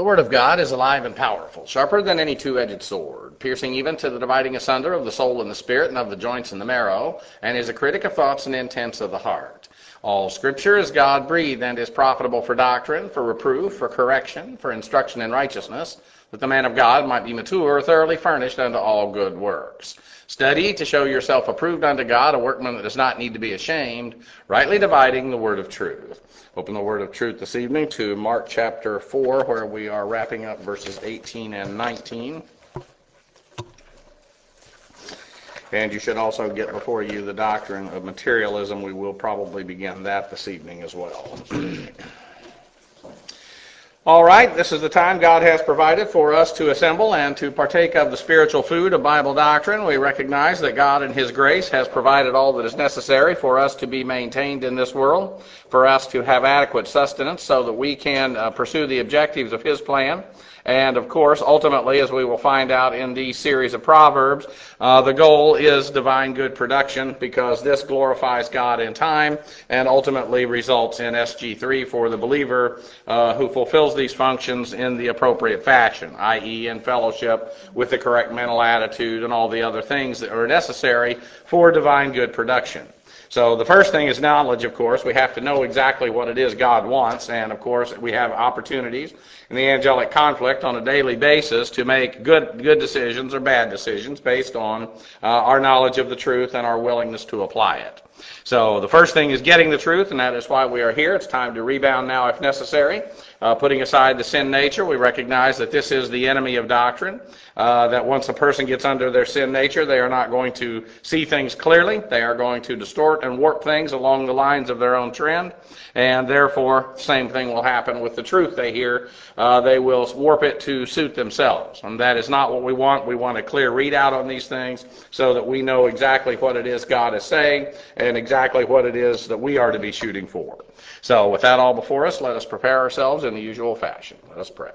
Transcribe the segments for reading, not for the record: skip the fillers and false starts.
The Word of God is alive and powerful, sharper than any two-edged sword, piercing even to the dividing asunder of the soul and the spirit and of the joints and the marrow, and is a critic of thoughts and intents of the heart. All Scripture is God-breathed and is profitable for doctrine, for reproof, for correction, for instruction in righteousness, that the man of God might be mature, thoroughly furnished unto all good works. Study to show yourself approved unto God, a workman that does not need to be ashamed, rightly dividing the word of truth. Open the word of truth this evening to Mark chapter 4, where we are wrapping up verses 18 and 19. And you should also get before you the doctrine of materialism. We will probably begin that this evening as well. All right, this is the time God has provided for us to assemble and to partake of the spiritual food of Bible doctrine. We recognize that God in His grace has provided all that is necessary for us to be maintained in this world, for us to have adequate sustenance so that we can pursue the objectives of His plan. And, of course, ultimately, as we will find out in these series of Proverbs, the goal is divine good production, because this glorifies God in time and ultimately results in SG3 for the believer who fulfills these functions in the appropriate fashion, i.e. in fellowship with the correct mental attitude and all the other things that are necessary for divine good production. So the first thing is knowledge, of course. We have to know exactly what it is God wants, and of course we have opportunities in the angelic conflict on a daily basis to make good decisions or bad decisions based on our knowledge of the truth and our willingness to apply it. So the first thing is getting the truth, and that is why we are here. It's time to rebound now if necessary. Putting aside the sin nature, we recognize that this is the enemy of doctrine, that once a person gets under their sin nature, they are not going to see things clearly. They are going to distort and warp things along the lines of their own trend, and therefore, same thing will happen with the truth they hear. They will warp it to suit themselves, and that is not what we want. We want a clear readout on these things so that we know exactly what it is God is saying and exactly what it is that we are to be shooting for. So with that all before us, let us prepare ourselves in the usual fashion. Let us pray.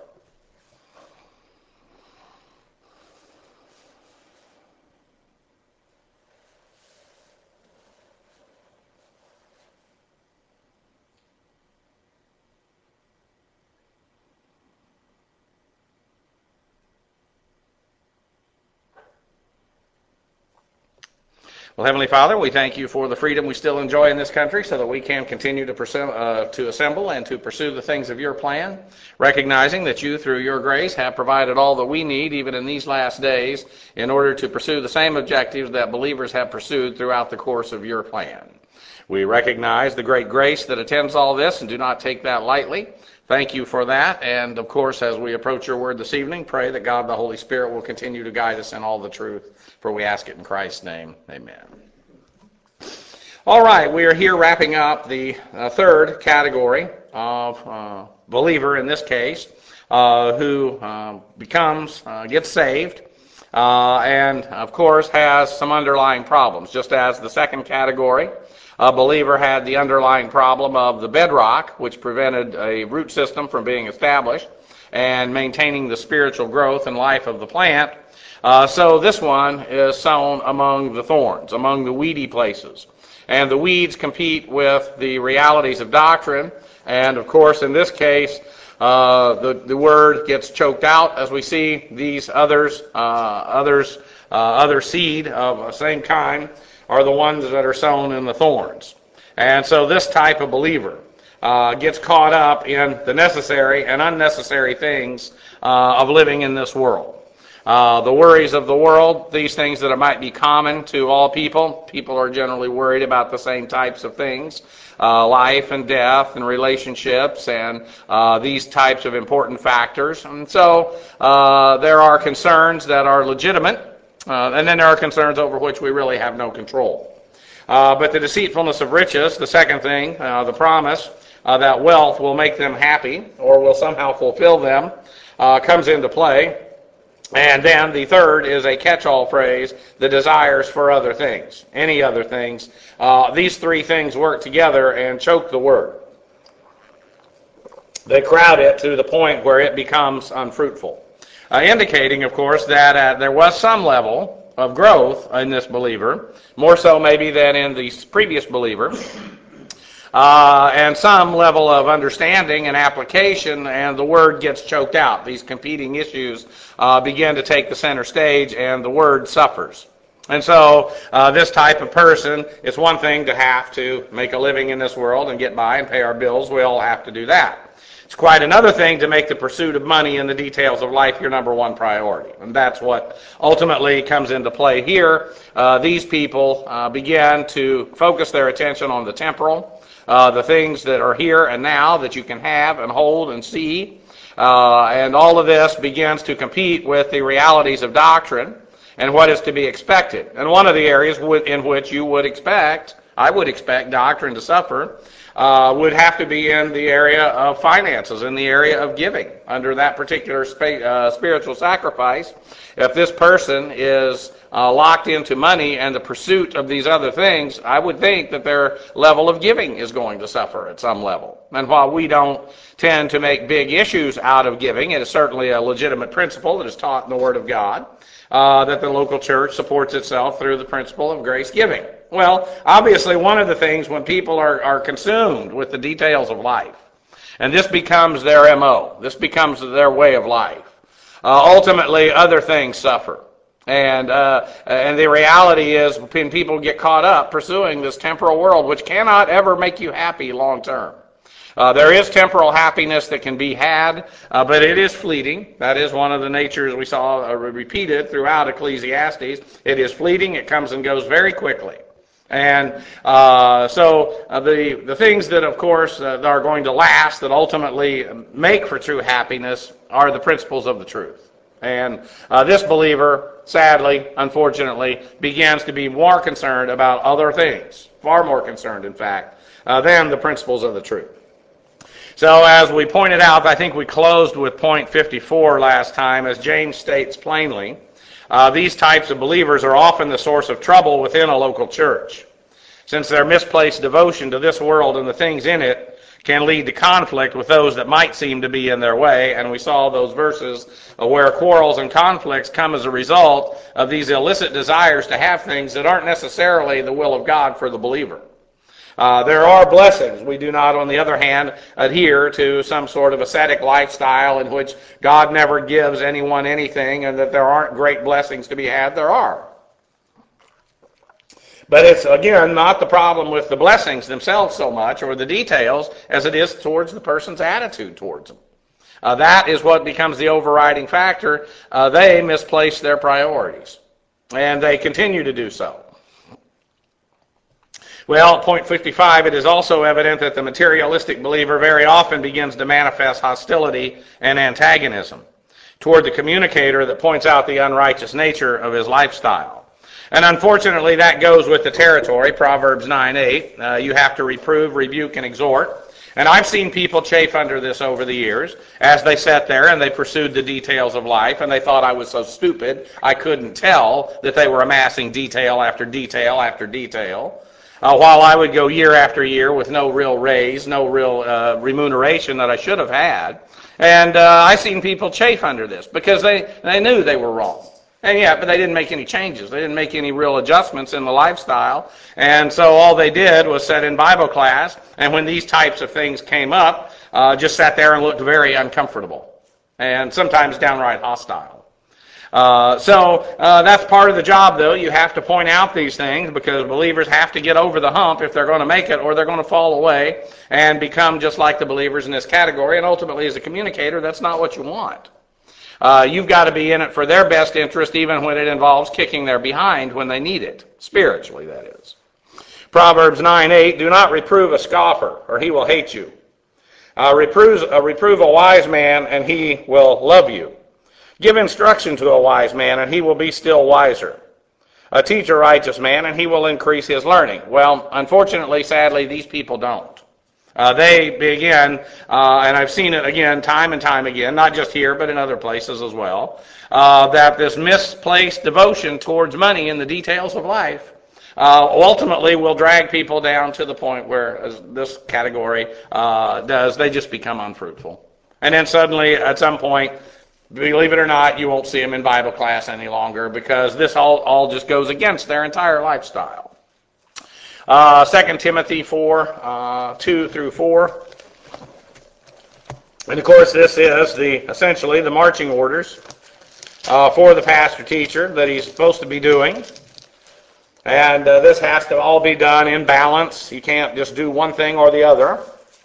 Well, Heavenly Father, we thank you for the freedom we still enjoy in this country so that we can continue to assemble and to pursue the things of your plan, recognizing that you, through your grace, have provided all that we need, even in these last days, in order to pursue the same objectives that believers have pursued throughout the course of your plan. We recognize the great grace that attends all this and do not take that lightly. Thank you for that. And, of course, as we approach your word this evening, pray that God the Holy Spirit will continue to guide us in all the truth. For we ask it in Christ's name. Amen. All right, we are here wrapping up the third category of believer in this case, who gets saved, and, of course, has some underlying problems. Just as the second category, a believer had the underlying problem of the bedrock, which prevented a root system from being established and maintaining the spiritual growth and life of the plant. So this one is sown among the thorns, among the weedy places. And the weeds compete with the realities of doctrine. And, of course, in this case, the word gets choked out as we see these other seed of the same kind are the ones that are sown in the thorns. And so this type of believer gets caught up in the necessary and unnecessary things of living in this world. The worries of the world, these things that might be common to all people. People are generally worried about the same types of things, life and death and relationships and these types of important factors. And so there are concerns that are legitimate, and then there are concerns over which we really have no control. But the deceitfulness of riches, the second thing, the promise that wealth will make them happy or will somehow fulfill them, comes into play. And then the third is a catch-all phrase, the desires for other things, any other things. These three things work together and choke the word. They crowd it to the point where it becomes unfruitful, indicating, of course, that there was some level of growth in this believer, more so maybe than in the previous believer. and some level of understanding and application, and the Word gets choked out. These competing issues begin to take the center stage, and the Word suffers. And so this type of person, it's one thing to have to make a living in this world and get by and pay our bills. We all have to do that. It's quite another thing to make the pursuit of money and the details of life your number one priority. And that's what ultimately comes into play here. These people began to focus their attention on the temporal, the things that are here and now that you can have and hold and see. And all of this begins to compete with the realities of doctrine and what is to be expected. And one of the areas in which you would expect, I would expect doctrine to suffer, would have to be in the area of finances, in the area of giving, under that particular spiritual sacrifice. If this person is locked into money and the pursuit of these other things, I would think that their level of giving is going to suffer at some level. And while we don't tend to make big issues out of giving, it is certainly a legitimate principle that is taught in the Word of God, that the local church supports itself through the principle of grace giving. Well, obviously one of the things when people are consumed with the details of life, and this becomes their MO, this becomes their way of life, ultimately other things suffer. And the reality is when people get caught up pursuing this temporal world, which cannot ever make you happy long term. There is temporal happiness that can be had, but it is fleeting. That is one of the natures we saw repeated throughout Ecclesiastes. It is fleeting. It comes and goes very quickly. And so the things that, of course, are going to last, that ultimately make for true happiness, are the principles of the truth. And this believer, sadly, unfortunately, begins to be more concerned about other things, far more concerned, in fact, than the principles of the truth. So as we pointed out, I think we closed with point 54 last time, as James states plainly, these types of believers are often the source of trouble within a local church, since their misplaced devotion to this world and the things in it can lead to conflict with those that might seem to be in their way. And we saw those verses where quarrels and conflicts come as a result of these illicit desires to have things that aren't necessarily the will of God for the believer. There are blessings. We do not, on the other hand, adhere to some sort of ascetic lifestyle in which God never gives anyone anything and that there aren't great blessings to be had. There are. But it's, again, not the problem with the blessings themselves so much or the details as it is towards the person's attitude towards them. That is what becomes the overriding factor. They misplace their priorities, and they continue to do so. Well, point 55, it is also evident that the materialistic believer very often begins to manifest hostility and antagonism toward the communicator that points out the unrighteous nature of his lifestyle. And unfortunately, that goes with the territory, Proverbs 9:8. You have to reprove, rebuke, and exhort. And I've seen people chafe under this over the years as they sat there and they pursued the details of life, and they thought I was so stupid I couldn't tell that they were amassing detail after detail after detail. While I would go year after year with no real raise, no real remuneration that I should have had. And I've seen people chafe under this because they knew they were wrong. And yeah, but they didn't make any changes. They didn't make any real adjustments in the lifestyle. And so all they did was sit in Bible class, and when these types of things came up, just sat there and looked very uncomfortable and sometimes downright hostile. So that's part of the job, though. You have to point out these things because believers have to get over the hump if they're going to make it, or they're going to fall away and become just like the believers in this category. And ultimately, as a communicator, that's not what you want. You've got to be in it for their best interest, even when it involves kicking their behind when they need it, spiritually, that is. Proverbs 9:8, do not reprove a scoffer, or he will hate you. Reprove a wise man, and he will love you. Give instruction to a wise man, and he will be still wiser. Teach a righteous man, and he will increase his learning. Well, unfortunately, sadly, these people don't. They begin, and I've seen it again, time and time again, not just here, but in other places as well, that this misplaced devotion towards money and the details of life ultimately will drag people down to the point where, as this category does, they just become unfruitful. And then suddenly, at some point, believe it or not, you won't see them in Bible class any longer because this all just goes against their entire lifestyle. 2 Timothy 4, 2 through 4. And of course, this is essentially the marching orders for the pastor-teacher that he's supposed to be doing. And this has to all be done in balance. You can't just do one thing or the other.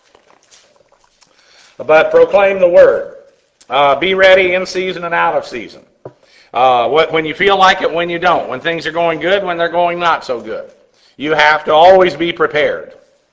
But proclaim the word. Be ready in season and out of season. When you feel like it, when you don't. When things are going good, when they're going not so good. You have to always be prepared.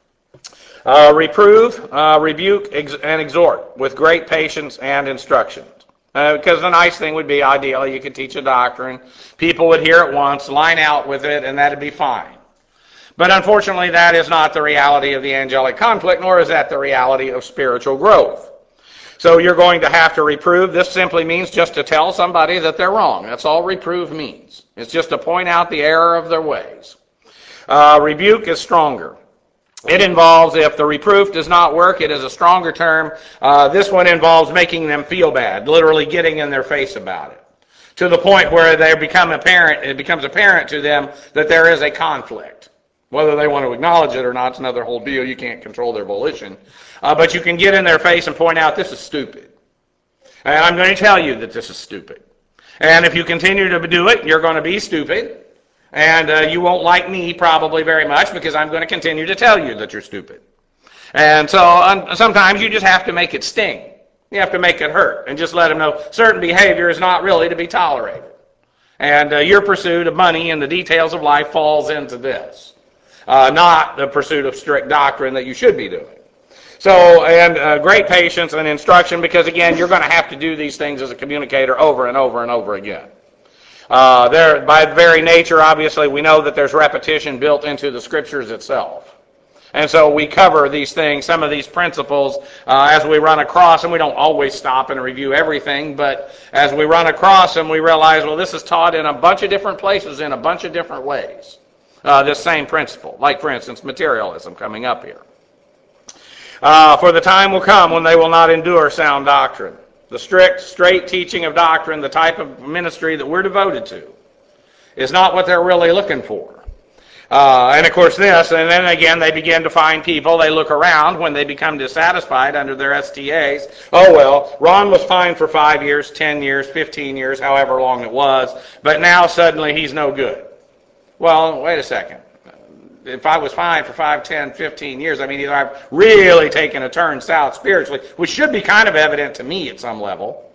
Reprove, rebuke, and exhort with great patience and instruction. Because the nice thing would be, ideally, you could teach a doctrine. People would hear it once, line out with it, and that'd be fine. But unfortunately, that is not the reality of the angelic conflict, nor is that the reality of spiritual growth. So you're going to have to reprove. This simply means just to tell somebody that they're wrong. That's all reprove means. It's just to point out the error of their ways. Rebuke is stronger. It involves, if the reproof does not work, it is a stronger term. This one involves making them feel bad, literally getting in their face about it, to the point where it becomes apparent to them that there is a conflict. Whether they want to acknowledge it or not is another whole deal. You can't control their volition. But you can get in their face and point out, this is stupid. And I'm going to tell you that this is stupid. And if you continue to do it, you're going to be stupid. And you won't like me probably very much because I'm going to continue to tell you that you're stupid. And so sometimes you just have to make it sting. You have to make it hurt and just let them know certain behavior is not really to be tolerated. And your pursuit of money and the details of life falls into this. Not the pursuit of strict doctrine that you should be doing. So, and great patience and instruction, because again, you're going to have to do these things as a communicator over and over and over again. By very nature, obviously, we know that there's repetition built into the Scriptures itself. And so we cover these things, some of these principles, as we run across them. We don't always stop and review everything, but as we run across them, we realize, well, this is taught in a bunch of different places in a bunch of different ways. This same principle, like, for instance, materialism coming up here. For the time will come when they will not endure sound doctrine. The strict, straight teaching of doctrine, the type of ministry that we're devoted to, is not what they're really looking for. And of course this, and then again they begin to find people, they look around when they become dissatisfied under their STAs. Oh well, Ron was fine for 5 years, 10 years, 15 years, however long it was, but now suddenly he's no good. Well, wait a second. If I was fine for 5, 10, 15 years, I mean, either I've really taken a turn south spiritually, which should be kind of evident to me at some level,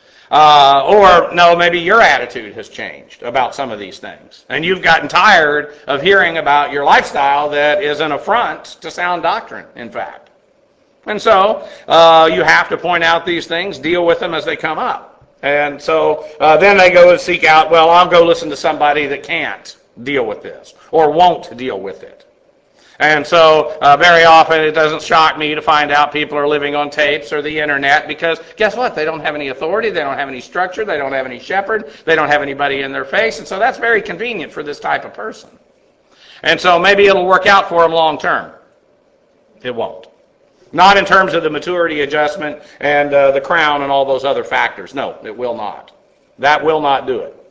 or no, maybe your attitude has changed about some of these things. And you've gotten tired of hearing about your lifestyle that is an affront to sound doctrine, in fact. And so you have to point out these things, deal with them as they come up. And so then they go and seek out, well, I'll go listen to somebody that can't deal with this or won't deal with it. And so very often it doesn't shock me to find out people are living on tapes or the internet, because guess what? They don't have any authority, they don't have any structure, they don't have any shepherd, they don't have anybody in their face, and so that's very convenient for this type of person. And so maybe it'll work out for them long term. It won't. Not in terms of the maturity adjustment and the crown and all those other factors. No, it will not. That will not do it.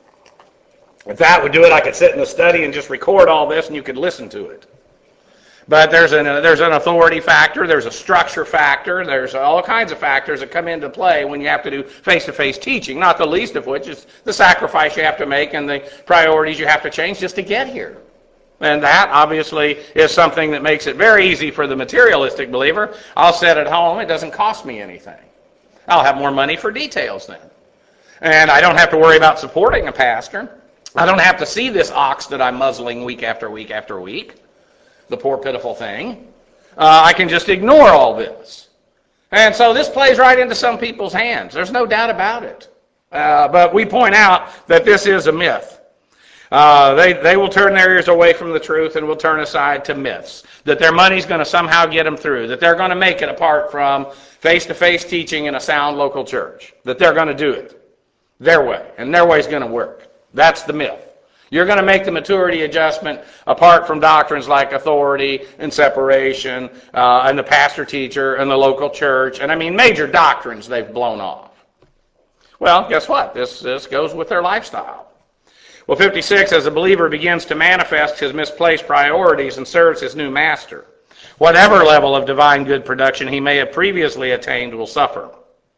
If that would do it, I could sit in the study and just record all this and you could listen to it. But there's an authority factor, there's a structure factor, there's all kinds of factors that come into play when you have to do face-to-face teaching, not the least of which is the sacrifice you have to make and the priorities you have to change just to get here. And that, obviously, is something that makes it very easy for the materialistic believer. I'll sit at home, it doesn't cost me anything. I'll have more money for details then. And I don't have to worry about supporting a pastor. I don't have to see this ox that I'm muzzling week after week after week. The poor, pitiful thing. I can just ignore all this. And so this plays right into some people's hands. There's no doubt about it. But we point out that this is a myth. They will turn their ears away from the truth and will turn aside to myths. That their money's going to somehow get them through. That they're going to make it apart from face-to-face teaching in a sound local church. That they're going to do it their way. And their way's going to work. That's the myth. You're going to make the maturity adjustment apart from doctrines like authority and separation and the pastor-teacher and the local church. And I mean major doctrines they've blown off. Well, guess what? This goes with their lifestyle. Well, 56, as a believer begins to manifest his misplaced priorities and serves his new master, whatever level of divine good production he may have previously attained will suffer.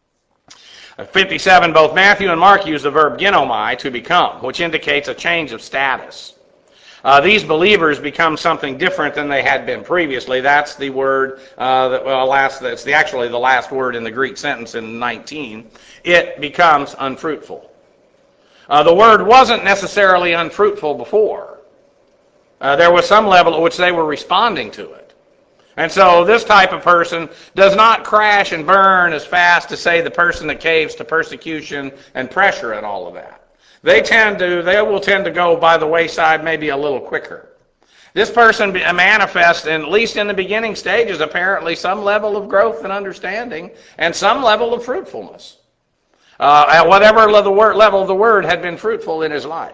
57, both Matthew and Mark use the verb ginomai, to become, which indicates a change of status. These believers become something different than they had been previously. That's the word, that's actually the last word in the Greek sentence in 19. It becomes unfruitful. The word wasn't necessarily unfruitful before. There was some level at which they were responding to it. And so this type of person does not crash and burn as fast as, say, the person that caves to persecution and pressure and all of that. They will tend to go by the wayside maybe a little quicker. This person manifests, at least in the beginning stages, apparently some level of growth and understanding and some level of fruitfulness. At whatever level the word had been fruitful in his life.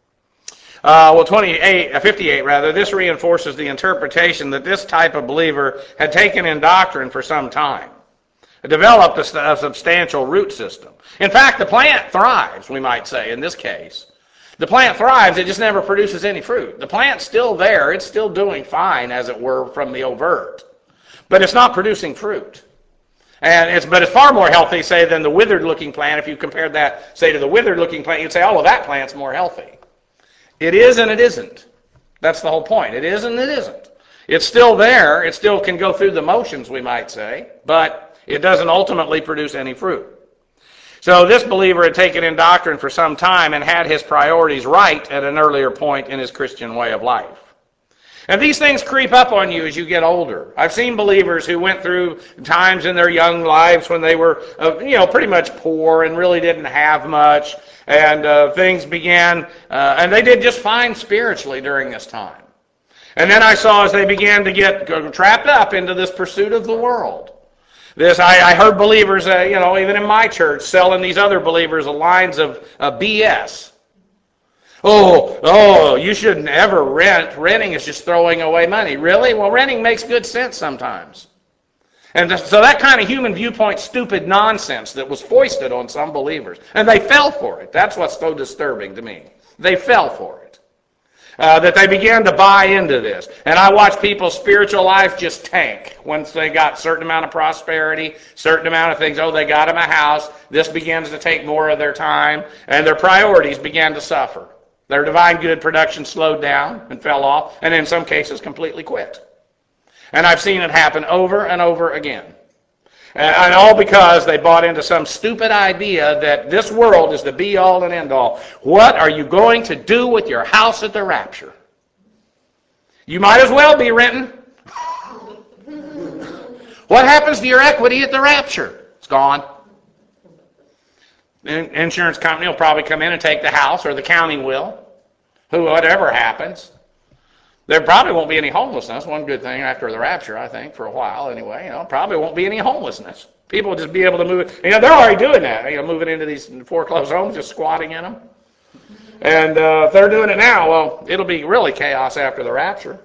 58, this reinforces the interpretation that this type of believer had taken in doctrine for some time. It developed a substantial root system. In fact, the plant thrives, we might say, in this case. The plant thrives, it just never produces any fruit. The plant's still there, it's still doing fine, as it were, from the overt. But it's not producing fruit. But it's far more healthy, say, than the withered-looking plant. If you compared that, say, to the withered-looking plant, you'd say, oh, well, that plant's more healthy. It is and it isn't. That's the whole point. It is and it isn't. It's still there. It still can go through the motions, we might say, but it doesn't ultimately produce any fruit. So this believer had taken in doctrine for some time and had his priorities right at an earlier point in his Christian way of life. And these things creep up on you as you get older. I've seen believers who went through times in their young lives when they were, pretty much poor and really didn't have much, and things began, and they did just fine spiritually during this time. And then I saw as they began to get trapped up into this pursuit of the world. I heard believers, even in my church, selling these other believers lines of BS. Oh, you shouldn't ever rent. Renting is just throwing away money. Really? Well, renting makes good sense sometimes. And so that kind of human viewpoint, stupid nonsense that was foisted on some believers. And they fell for it. That's what's so disturbing to me. They fell for it. That they began to buy into this. And I watched people's spiritual life just tank once they got a certain amount of prosperity, certain amount of things. Oh, they got them a house. This begins to take more of their time. And their priorities began to suffer. Their divine good production slowed down and fell off, and in some cases completely quit. And I've seen it happen over and over again. And all because they bought into some stupid idea that this world is the be-all and end-all. What are you going to do with your house at the rapture? You might as well be renting. What happens to your equity at the rapture? It's gone. The insurance company will probably come in and take the house, or the county will. Whatever happens. There probably won't be any homelessness. One good thing after the rapture, I think, for a while anyway. Probably won't be any homelessness. People will just be able to move. They're already doing that. Moving into these foreclosed homes, just squatting in them. And if they're doing it now, well, it'll be really chaos after the rapture.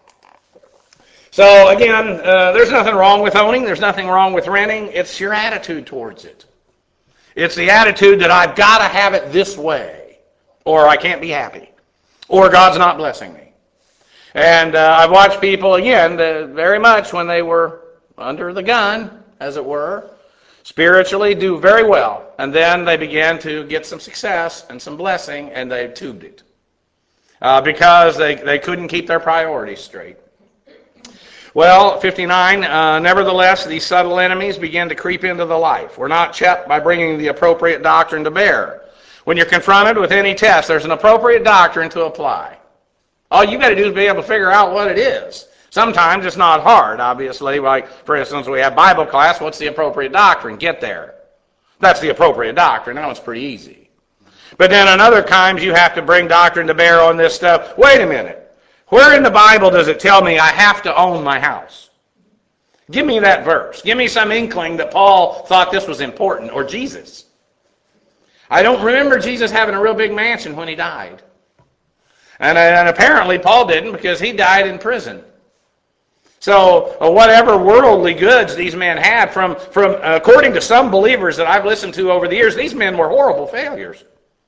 So again, there's nothing wrong with owning. There's nothing wrong with renting. It's your attitude towards it. It's the attitude that I've got to have it this way, or I can't be happy, or God's not blessing me. And I've watched people, again, very much when they were under the gun, as it were, spiritually do very well. And then they began to get some success and some blessing, and they tubed it. Because they couldn't keep their priorities straight. Well, 59, nevertheless, these subtle enemies begin to creep into the life. We're not checked by bringing the appropriate doctrine to bear. When you're confronted with any test, there's an appropriate doctrine to apply. All you got to do is be able to figure out what it is. Sometimes it's not hard, obviously. Like, for instance, we have Bible class. What's the appropriate doctrine? Get there. That's the appropriate doctrine. That one's pretty easy. But then on other times, you have to bring doctrine to bear on this stuff. Wait a minute. Where in the Bible does it tell me I have to own my house? Give me that verse. Give me some inkling that Paul thought this was important, or Jesus. I don't remember Jesus having a real big mansion when he died. And apparently Paul didn't, because he died in prison. So whatever worldly goods these men had, from according to some believers that I've listened to over the years, these men were horrible failures.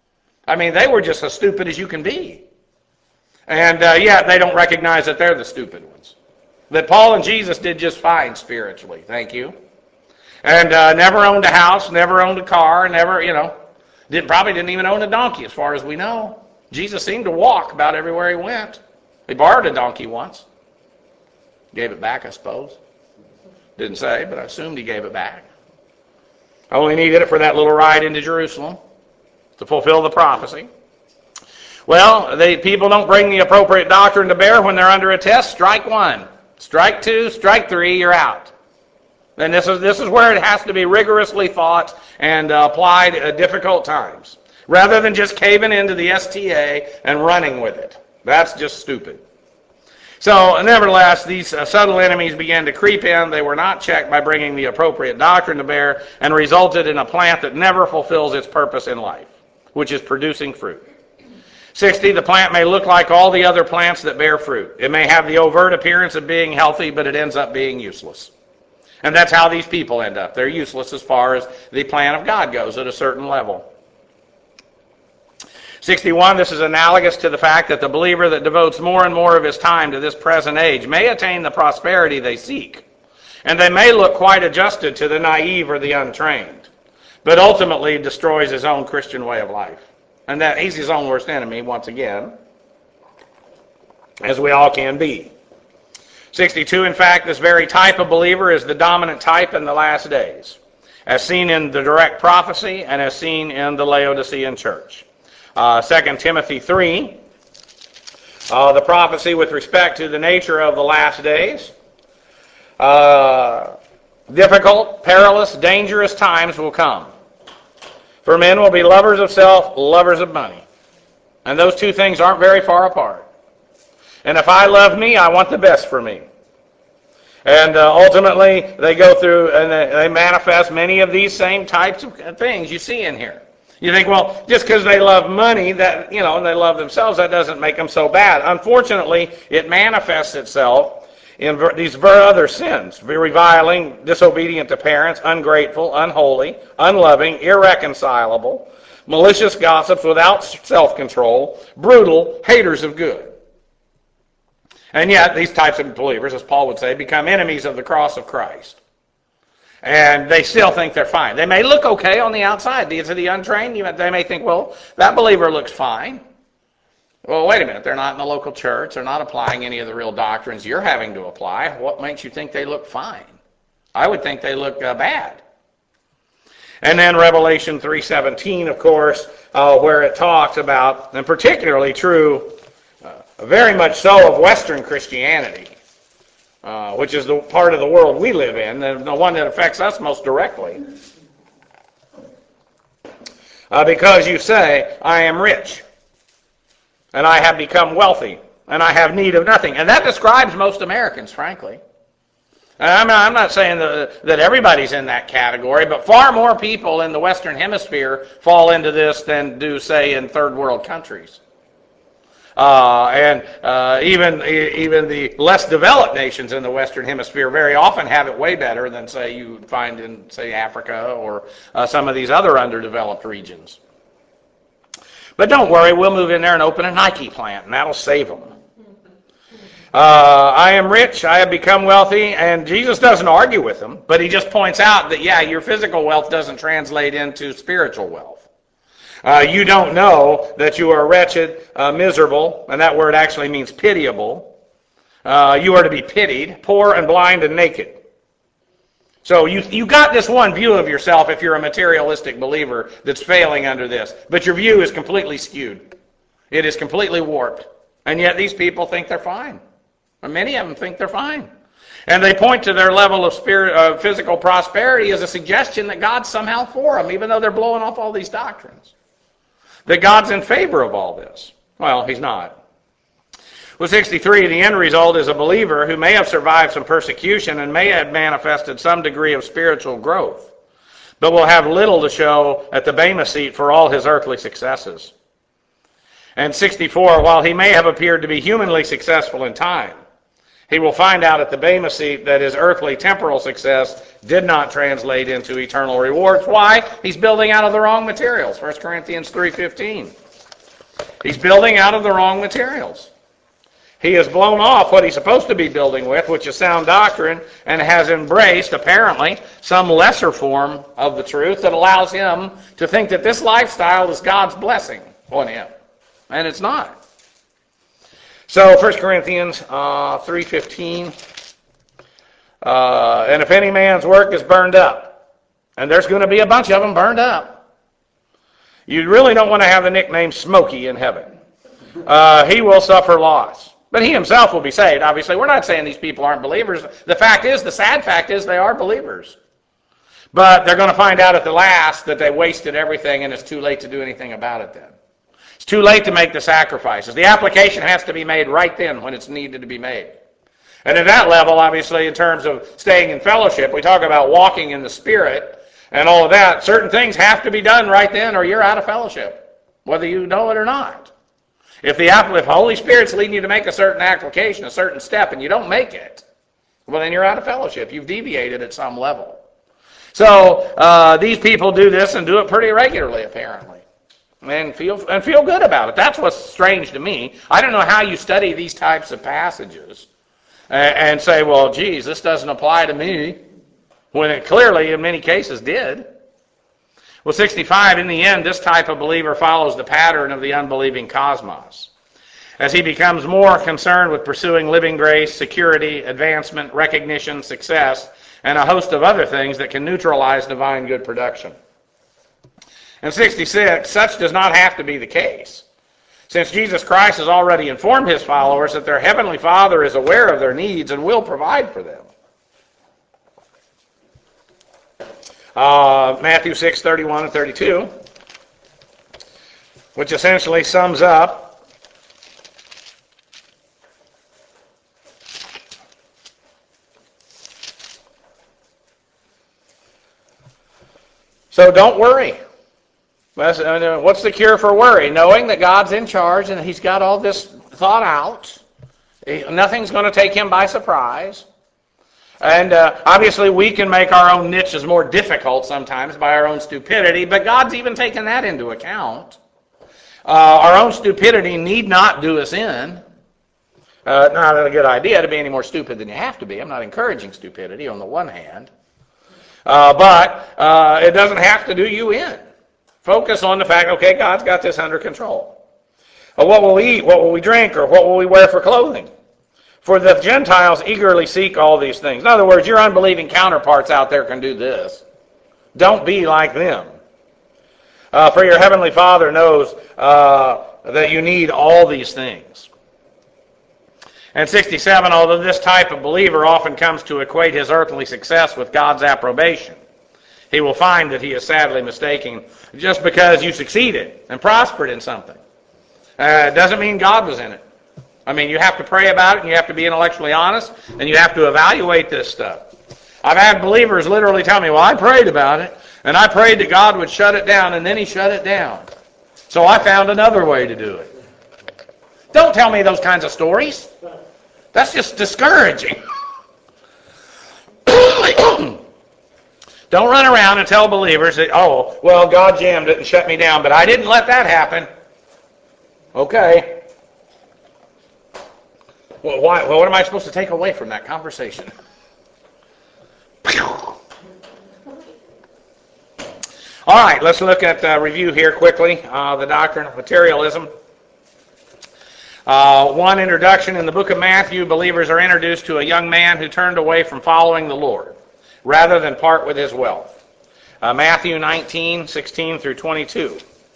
I mean, they were just as stupid as you can be. And yet they don't recognize that they're the stupid ones. That Paul and Jesus did just fine spiritually, thank you. And never owned a house, never owned a car, never, probably didn't even own a donkey as far as we know. Jesus seemed to walk about everywhere he went. He borrowed a donkey once. Gave it back, I suppose. Didn't say, but I assumed he gave it back. Only needed it for that little ride into Jerusalem to fulfill the prophecy. Well, people don't bring the appropriate doctrine to bear when they're under a test. Strike one. Strike two. Strike three. You're out. And this is where it has to be rigorously thought and applied at difficult times, rather than just caving into the STA and running with it. That's just stupid. So, nevertheless, these subtle enemies began to creep in. They were not checked by bringing the appropriate doctrine to bear, and resulted in a plant that never fulfills its purpose in life, which is producing fruit. 60, the plant may look like all the other plants that bear fruit. It may have the overt appearance of being healthy, but it ends up being useless. And that's how these people end up. They're useless as far as the plan of God goes at a certain level. 61, this is analogous to the fact that the believer that devotes more and more of his time to this present age may attain the prosperity they seek. And they may look quite adjusted to the naive or the untrained, but ultimately destroys his own Christian way of life. And that he's his own worst enemy, once again, as we all can be. 62, in fact, this very type of believer is the dominant type in the last days, as seen in the direct prophecy and as seen in the Laodicean church. 2 Timothy 3, the prophecy with respect to the nature of the last days. Difficult, perilous, dangerous times will come. For men will be lovers of self, lovers of money. And those two things aren't very far apart. And if I love me, I want the best for me. And ultimately, they go through and they manifest many of these same types of things you see in here. You think, well, just because they love money, that and they love themselves, that doesn't make them so bad. Unfortunately, it manifests itself in these other sins: reviling, disobedient to parents, ungrateful, unholy, unloving, irreconcilable, malicious gossips without self-control, brutal, haters of good. And yet, these types of believers, as Paul would say, become enemies of the cross of Christ. And they still think they're fine. They may look okay on the outside. To the untrained, they may think, well, that believer looks fine. Well, wait a minute. They're not in the local church. They're not applying any of the real doctrines you're having to apply. What makes you think they look fine? I would think they look bad. And then Revelation 3:17, of course, where it talks about, and particularly true, very much so, of Western Christianity, which is the part of the world we live in, the one that affects us most directly. Because you say, I am rich, and I have become wealthy, and I have need of nothing. And that describes most Americans, frankly. And I'm not saying that everybody's in that category, but far more people in the Western Hemisphere fall into this than do, say, in third world countries. And even the less developed nations in the Western Hemisphere very often have it way better than, say, you would find in, say, Africa or some of these other underdeveloped regions. But don't worry, we'll move in there and open a Nike plant, and that'll save them. I am rich, I have become wealthy, and Jesus doesn't argue with them, but he just points out that, yeah, your physical wealth doesn't translate into spiritual wealth. You don't know that you are wretched, miserable, and that word actually means pitiable. You are to be pitied, poor and blind and naked. So you got this one view of yourself if you're a materialistic believer that's failing under this, but your view is completely skewed. It is completely warped. And yet these people think they're fine. Or many of them think they're fine. And they point to their level of physical prosperity as a suggestion that God's somehow for them, even though they're blowing off all these doctrines. That God's in favor of all this. Well, he's not. Well, 63, the end result is a believer who may have survived some persecution and may have manifested some degree of spiritual growth, but will have little to show at the Bema seat for all his earthly successes. And 64, while he may have appeared to be humanly successful in time, he will find out at the Bema seat that his earthly temporal success did not translate into eternal rewards. Why? He's building out of the wrong materials. 1 Corinthians 3:15. He's building out of the wrong materials. He has blown off what he's supposed to be building with, which is sound doctrine, and has embraced, apparently, some lesser form of the truth that allows him to think that this lifestyle is God's blessing on him. And it's not. So 1 Corinthians 3:15, and if any man's work is burned up, and there's going to be a bunch of them burned up, you really don't want to have the nickname Smokey in heaven. He will suffer loss. But he himself will be saved, obviously. We're not saying these people aren't believers. The sad fact is they are believers. But they're going to find out at the last that they wasted everything and it's too late to do anything about it then. It's too late to make the sacrifices. The application has to be made right then when it's needed to be made. And at that level, obviously, in terms of staying in fellowship, we talk about walking in the Spirit and all of that. Certain things have to be done right then or you're out of fellowship, whether you know it or not. If the Holy Spirit's leading you to make a certain application, a certain step, and you don't make it, well, then you're out of fellowship. You've deviated at some level. So these people do this and do it pretty regularly, apparently, and feel good about it. That's what's strange to me. I don't know how you study these types of passages and say, well, geez, this doesn't apply to me, when it clearly, in many cases, did. Well, 65, in the end, this type of believer follows the pattern of the unbelieving cosmos. As he becomes more concerned with pursuing living grace, security, advancement, recognition, success, and a host of other things that can neutralize divine good production. And 66, such does not have to be the case, since Jesus Christ has already informed his followers that their heavenly Father is aware of their needs and will provide for them. Matthew 6:31 and 32, which essentially sums up so don't worry. What's the cure for worry? Knowing that God's in charge and he's got all this thought out. Nothing's going to take him by surprise. And obviously we can make our own niches more difficult sometimes by our own stupidity, but God's even taken that into account. Our own stupidity need not do us in. Not a good idea to be any more stupid than you have to be. I'm not encouraging stupidity on the one hand. But it doesn't have to do you in. Focus on the fact, okay, God's got this under control. What will we eat? What will we drink? Or what will we wear for clothing? For the Gentiles eagerly seek all these things. In other words, your unbelieving counterparts out there can do this. Don't be like them. For your heavenly Father knows that you need all these things. And 67, although this type of believer often comes to equate his earthly success with God's approbation, he will find that he is sadly mistaken just because you succeeded and prospered in something. It doesn't mean God was in it. I mean, you have to pray about it, and you have to be intellectually honest, and you have to evaluate this stuff. I've had believers literally tell me, well, I prayed about it, and I prayed that God would shut it down, and then he shut it down. So I found another way to do it. Don't tell me those kinds of stories. That's just discouraging. Don't run around and tell believers that, oh, well, God jammed it and shut me down, but I didn't let that happen. Okay. Well, why? Well, what am I supposed to take away from that conversation? All right, let's look at review here quickly, the doctrine of materialism. One introduction in the book of Matthew, believers are introduced to a young man who turned away from following the Lord rather than part with his wealth. Matthew 19:16 through 22.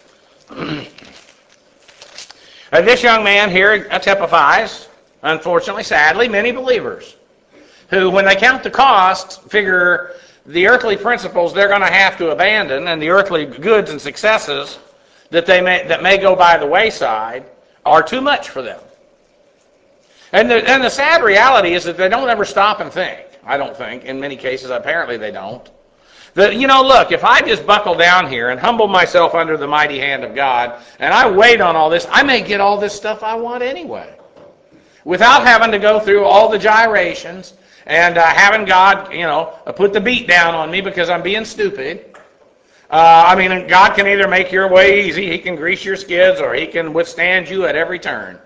This young man here typifies, unfortunately, sadly, many believers who, when they count the costs, figure the earthly principles they're going to have to abandon and the earthly goods and successes that may go by the wayside are too much for them. And the sad reality is that they don't ever stop and think. I don't think. In many cases, apparently they don't. That, look, if I just buckle down here and humble myself under the mighty hand of God, and I wait on all this, I may get all this stuff I want anyway. Without having to go through all the gyrations and having God, put the beat down on me because I'm being stupid. God can either make your way easy, he can grease your skids, or he can withstand you at every turn.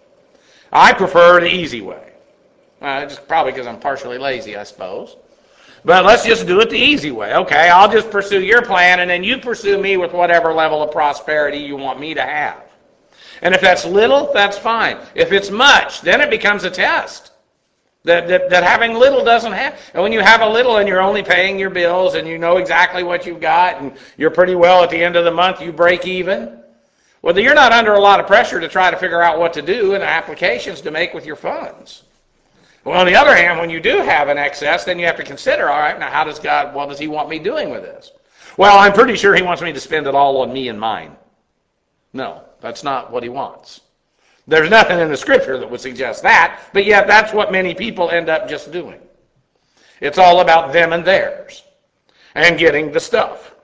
I prefer the easy way. Just probably because I'm partially lazy, I suppose. But let's just do it the easy way. Okay, I'll just pursue your plan, and then you pursue me with whatever level of prosperity you want me to have. And if that's little, that's fine. If it's much, then it becomes a test. That having little doesn't have. And when you have a little and you're only paying your bills and you know exactly what you've got and you're pretty well at the end of the month, you break even, well, you're not under a lot of pressure to try to figure out what to do and applications to make with your funds. Well, on the other hand, when you do have an excess, then you have to consider, all right, now what does he want me doing with this? Well, I'm pretty sure he wants me to spend it all on me and mine. No, that's not what he wants. There's nothing in the scripture that would suggest that, but yet that's what many people end up just doing. It's all about them and theirs and getting the stuff.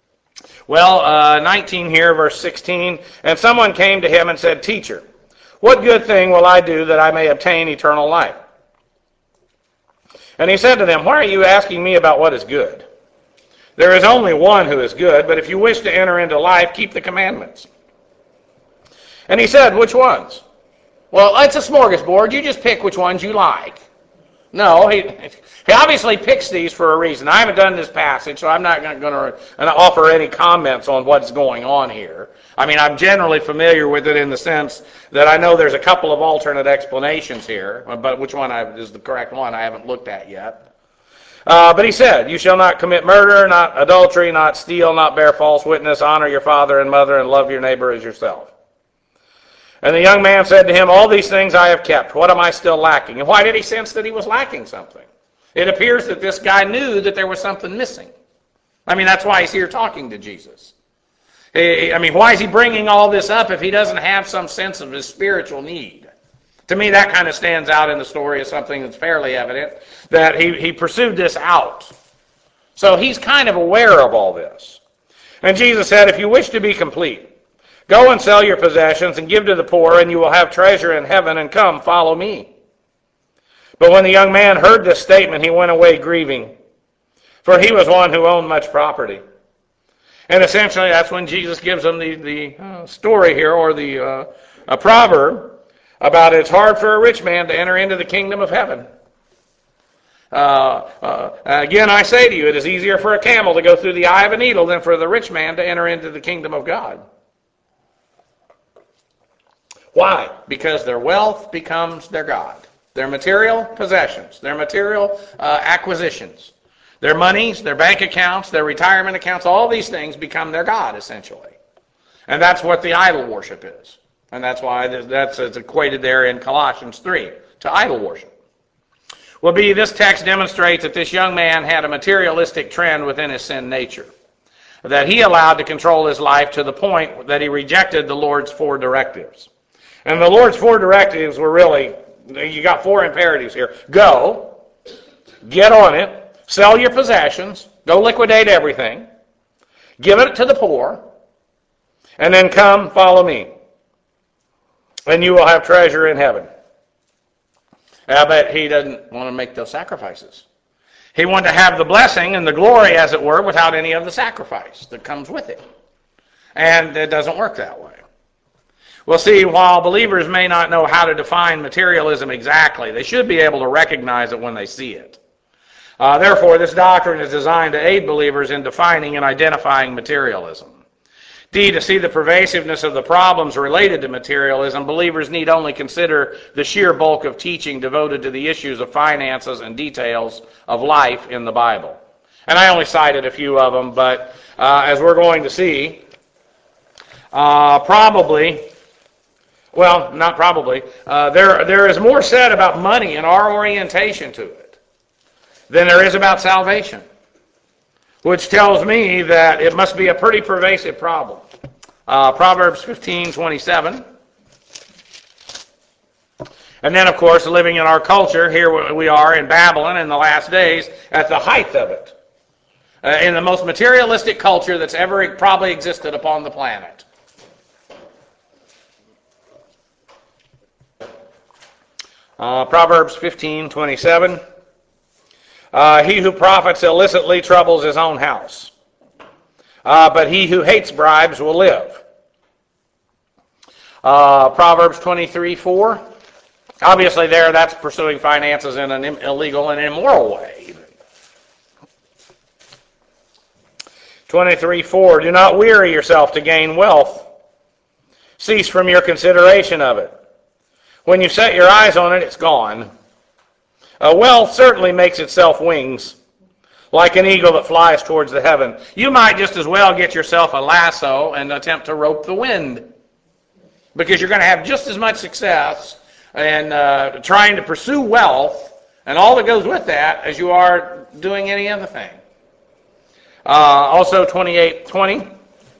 Well, 19 here, verse 16, and someone came to him and said, Teacher, what good thing will I do that I may obtain eternal life? And he said to them, Why are you asking me about what is good? There is only one who is good, but if you wish to enter into life, keep the commandments. And he said, Which ones? Well, it's a smorgasbord. You just pick which ones you like. No, he obviously picks these for a reason. I haven't done this passage, so I'm not going to offer any comments on what's going on here. I'm generally familiar with it in the sense that I know there's a couple of alternate explanations here, but which one is the correct one I haven't looked at yet. But he said, You shall not commit murder, not adultery, not steal, not bear false witness, honor your father and mother, and love your neighbor as yourself. And the young man said to him, All these things I have kept. What am I still lacking? And why did he sense that he was lacking something? It appears that this guy knew that there was something missing. That's why he's here talking to Jesus. Why is he bringing all this up if he doesn't have some sense of his spiritual need? To me, that kind of stands out in the story as something that's fairly evident, that he pursued this out. So he's kind of aware of all this. And Jesus said, If you wish to be complete, go and sell your possessions and give to the poor, and you will have treasure in heaven, and come, follow me. But when the young man heard this statement, he went away grieving, for he was one who owned much property. And essentially, that's when Jesus gives them the story here, or the proverb, about it's hard for a rich man to enter into the kingdom of heaven. Again, I say to you, it is easier for a camel to go through the eye of a needle than for the rich man to enter into the kingdom of God. Why? Because their wealth becomes their God. Their material possessions, their material acquisitions, their monies, their bank accounts, their retirement accounts, all these things become their God, essentially. And that's what the idol worship is. And that's why it's equated there in Colossians 3 to idol worship. Well, this text demonstrates that this young man had a materialistic trend within his sin nature, that he allowed to control his life to the point that he rejected the Lord's 4 directives. And the Lord's 4 directives were really, you got 4 imperatives here. Go, get on it, sell your possessions, go liquidate everything, give it to the poor, and then come, follow me, and you will have treasure in heaven. But he doesn't want to make those sacrifices. He wanted to have the blessing and the glory, as it were, without any of the sacrifice that comes with it. And it doesn't work that way. Well, see, while believers may not know how to define materialism exactly, they should be able to recognize it when they see it. Therefore, this doctrine is designed to aid believers in defining and identifying materialism. Indeed, to see the pervasiveness of the problems related to materialism, believers need only consider the sheer bulk of teaching devoted to the issues of finances and details of life in the Bible. And I only cited a few of them, but as we're going to see, there is more said about money and our orientation to it than there is about salvation, which tells me that it must be a pretty pervasive problem. Proverbs 15:27. And then, of course, living in our culture, here we are in Babylon in the last days, at the height of it, in the most materialistic culture that's ever probably existed upon the planet. Proverbs 15:27. He who profits illicitly troubles his own house, but he who hates bribes will live. Proverbs 23:4. Obviously there, that's pursuing finances in an illegal and immoral way. 23:4. Do not weary yourself to gain wealth. Cease from your consideration of it. When you set your eyes on it, it's gone. Wealth certainly makes itself wings, like an eagle that flies towards the heaven. You might just as well get yourself a lasso and attempt to rope the wind, because you're going to have just as much success in trying to pursue wealth and all that goes with that as you are doing any other thing. Also 28:20.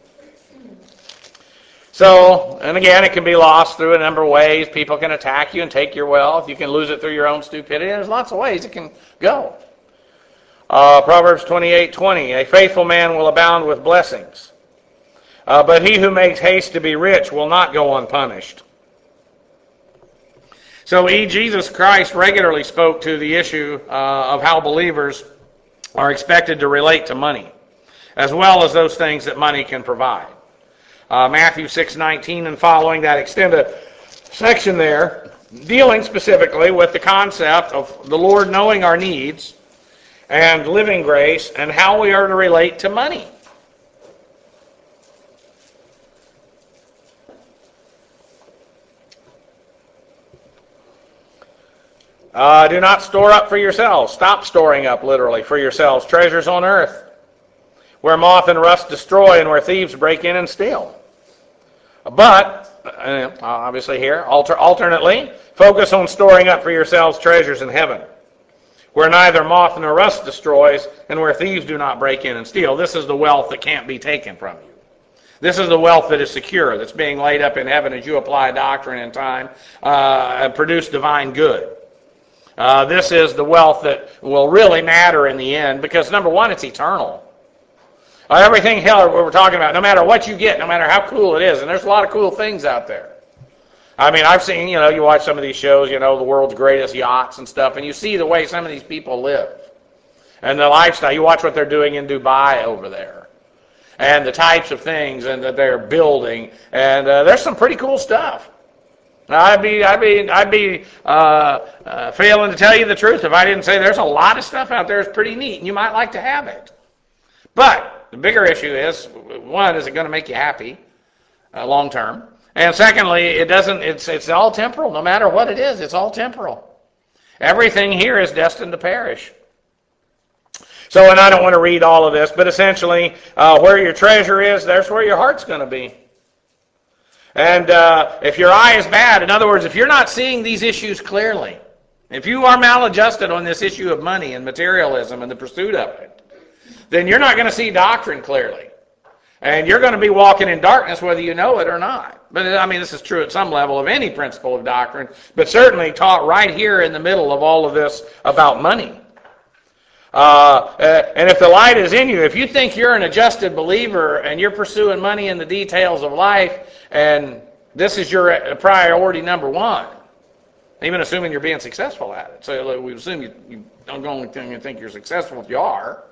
So, and again, it can be lost through a number of ways. People can attack you and take your wealth. You can lose it through your own stupidity. There's lots of ways it can go. Proverbs 28:20. A faithful man will abound with blessings, but he who makes haste to be rich will not go unpunished. So Jesus Christ regularly spoke to the issue of how believers are expected to relate to money, as well as those things that money can provide. Matthew 6:19 and following, that extended section there, dealing specifically with the concept of the Lord knowing our needs and living grace and how we are to relate to money. Do not store up for yourselves. Stop storing up, literally, for yourselves treasures on earth, where moth and rust destroy and where thieves break in and steal. But, obviously here, alternately, focus on storing up for yourselves treasures in heaven, where neither moth nor rust destroys and where thieves do not break in and steal. This is the wealth that can't be taken from you. This is the wealth that is secure, that's being laid up in heaven as you apply doctrine in time and produce divine good. This is the wealth that will really matter in the end because, number one, it's eternal. Everything here we're talking about, no matter what you get, no matter how cool it is, and there's a lot of cool things out there. I mean, I've seen, you watch some of these shows, the world's greatest yachts and stuff, and you see the way some of these people live. And the lifestyle, you watch what they're doing in Dubai over there. And the types of things and that they're building. And there's some pretty cool stuff. Now, I'd be failing to tell you the truth if I didn't say there's a lot of stuff out there that's pretty neat, and you might like to have it. But the bigger issue is, one, is it going to make you happy long term? And secondly, it's all temporal. No matter what it is, it's all temporal. Everything here is destined to perish. So, and I don't want to read all of this, but essentially, where your treasure is, there's where your heart's going to be. And if your eye is bad, in other words, if you're not seeing these issues clearly, if you are maladjusted on this issue of money and materialism and the pursuit of it, then you're not going to see doctrine clearly. And you're going to be walking in darkness whether you know it or not. But I mean, this is true at some level of any principle of doctrine, but certainly taught right here in the middle of all of this about money. And if the light is in you, if you think you're an adjusted believer and you're pursuing money and the details of life, and this is your priority number one, even assuming you're being successful at it. So we assume you don't go only thing you think you're successful if you are.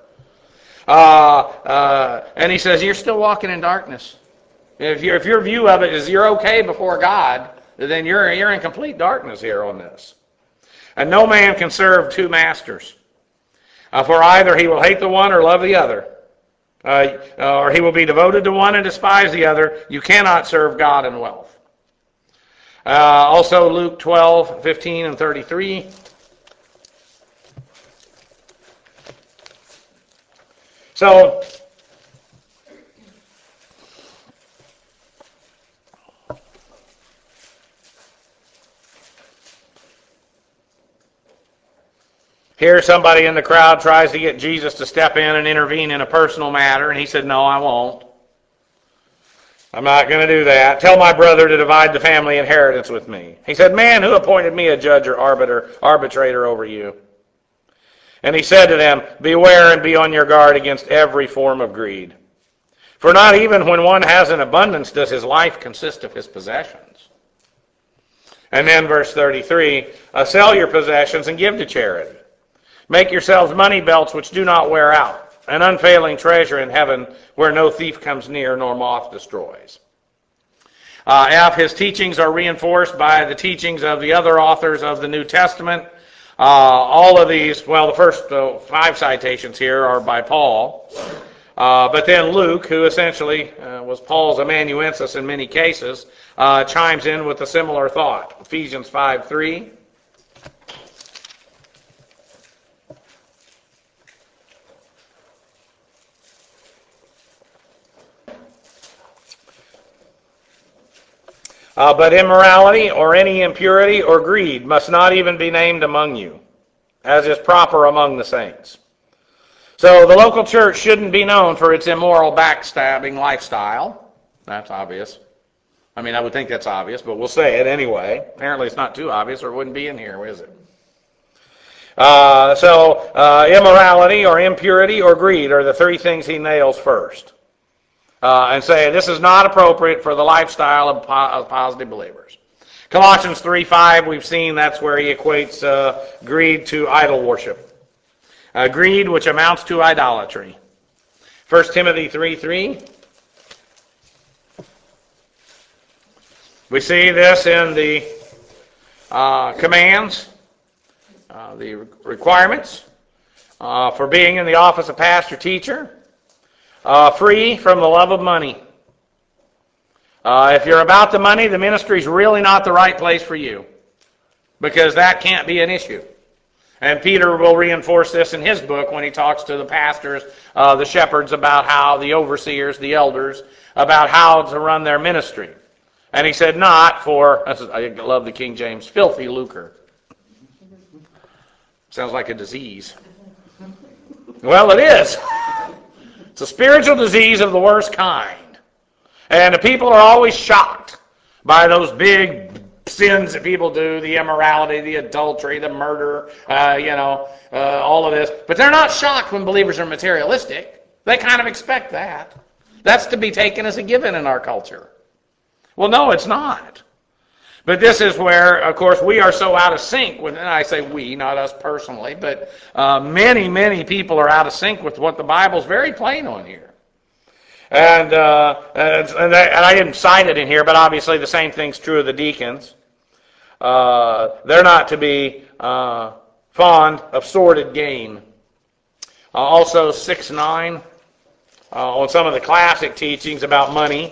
And he says, you're still walking in darkness. If your view of it is you're okay before God, then you're in complete darkness here on this. And no man can serve two masters. For either he will hate the one or love the other. Or he will be devoted to one and despise the other. You cannot serve God and wealth. Also Luke 12:15 and 33. So, here somebody in the crowd tries to get Jesus to step in and intervene in a personal matter, and he said, no, I won't. I'm not going to do that. Tell my brother to divide the family inheritance with me. He said, man, who appointed me a judge or arbitrator over you? And he said to them, beware and be on your guard against every form of greed. For not even when one has an abundance does his life consist of his possessions. And then verse 33, sell your possessions and give to charity. Make yourselves money belts which do not wear out, an unfailing treasure in heaven where no thief comes near nor moth destroys. F, his teachings are reinforced by the teachings of the other authors of the New Testament. All of these, well, the first 5 citations here are by Paul. But then Luke, who essentially was Paul's amanuensis in many cases, chimes in with a similar thought. Ephesians 5:3. But immorality or any impurity or greed must not even be named among you, as is proper among the saints. So the local church shouldn't be known for its immoral backstabbing lifestyle. That's obvious. I mean, I would think that's obvious, but we'll say it anyway. Apparently it's not too obvious or it wouldn't be in here, is it? Immorality or impurity or greed are the 3 things he nails first. And say this is not appropriate for the lifestyle of positive believers. Colossians 3:5, we've seen that's where he equates greed to idol worship. Greed, which amounts to idolatry. 1 Timothy 3:3. We see this in the commands, the requirements for being in the office of pastor-teacher. Free from the love of money. If you're about the money, the ministry's really not the right place for you, because that can't be an issue. And Peter will reinforce this in his book when he talks to the pastors, the shepherds, about how the overseers, the elders, about how to run their ministry. And he said, not for, I love the King James, filthy lucre. Sounds like a disease. Well, it is. It's a spiritual disease of the worst kind. And the people are always shocked by those big sins that people do, the immorality, the adultery, the murder, all of this. But they're not shocked when believers are materialistic. They kind of expect that. That's to be taken as a given in our culture. Well, no, it's not. But this is where, of course, we are so out of sync with, and I say we, not us personally, but many people are out of sync with what the Bible's very plain on here. And I didn't cite it in here, but obviously the same thing's true of the deacons. They're not to be fond of sordid gain. Also 6:9 on some of the classic teachings about money.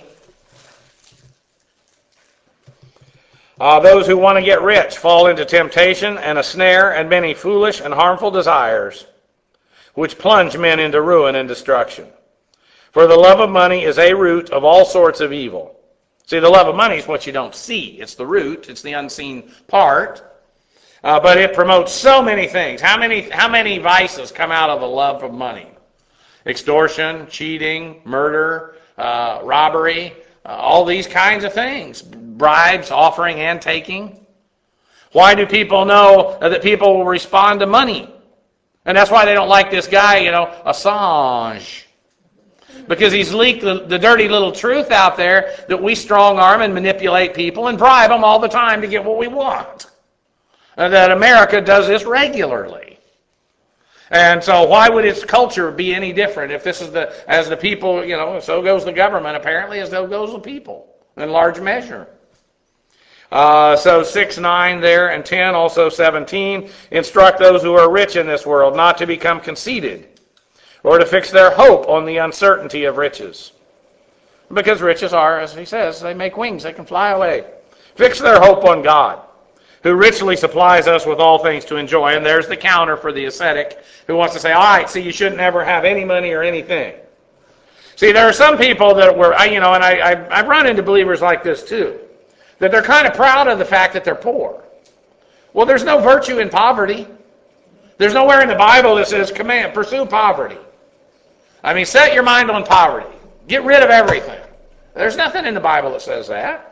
Those who want to get rich fall into temptation and a snare and many foolish and harmful desires, which plunge men into ruin and destruction. For the love of money is a root of all sorts of evil. See, the love of money is what you don't see. It's the root. It's the unseen part. But it promotes so many things. How many vices come out of the love of money? Extortion, cheating, murder, robbery, all these kinds of things. Bribes, offering and taking. Why do people know that people will respond to money? And that's why they don't like this guy, Assange. Because he's leaked the dirty little truth out there that we strong arm and manipulate people and bribe them all the time to get what we want. And that America does this regularly. And so why would its culture be any different if this is as the people, so goes the government apparently, as so goes the people in large measure. So 6:9 there, and 10, also 17, instruct those who are rich in this world not to become conceited or to fix their hope on the uncertainty of riches. Because riches are, as he says, they make wings, they can fly away. Fix their hope on God, who richly supplies us with all things to enjoy. And there's the counter for the ascetic who wants to say, all right, see, you shouldn't ever have any money or anything. See, there are some people that were, and I've run into believers like this too, that they're kind of proud of the fact that they're poor. Well, there's no virtue in poverty. There's nowhere in the Bible that says, pursue poverty. I mean, set your mind on poverty. Get rid of everything. There's nothing in the Bible that says that.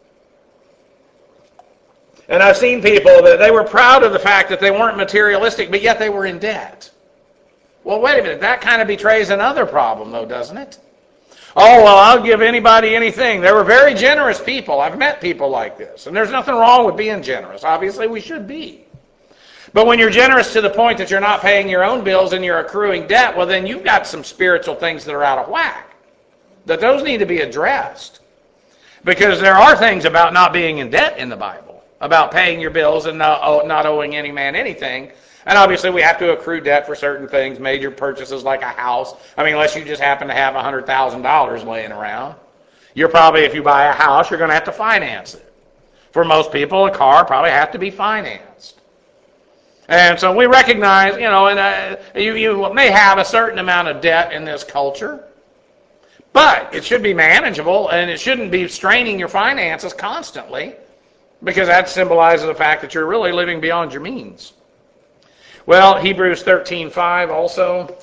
And I've seen people that they were proud of the fact that they weren't materialistic, but yet they were in debt. Well, wait a minute. That kind of betrays another problem, though, doesn't it? Oh, well, I'll give anybody anything. They were very generous people. I've met people like this. And there's nothing wrong with being generous. Obviously, we should be. But when you're generous to the point that you're not paying your own bills and you're accruing debt, well, then you've got some spiritual things that are out of whack. That those need to be addressed. Because there are things about not being in debt in the Bible, about paying your bills and not owing any man anything. And obviously we have to accrue debt for certain things, major purchases like a house. I mean, unless you just happen to have $100,000 laying around. You're probably, if you buy a house, you're going to have to finance it. For most people, a car probably has to be financed. And so we recognize, and you may have a certain amount of debt in this culture, but it should be manageable, and it shouldn't be straining your finances constantly, because that symbolizes the fact that you're really living beyond your means. Well, Hebrews 13:5 also.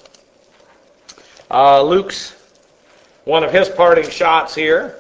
Luke's one of his parting shots here.